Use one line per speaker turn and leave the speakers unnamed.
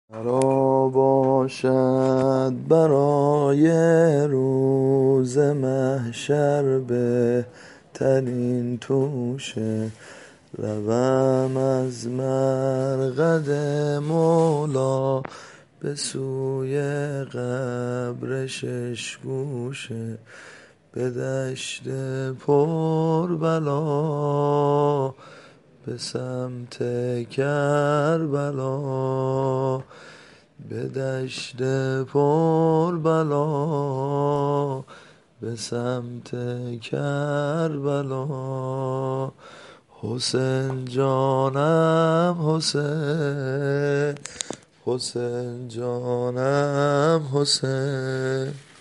مرا باشد برای روز محشر بهترین توشه، روم از مرقد مولا به سوی قبر شش گوشه، به دشت پر بلا به سمت کربلا، به دشت پر بلا به سمت کربلا. حسین جانم حسین، حسین جانم حسین.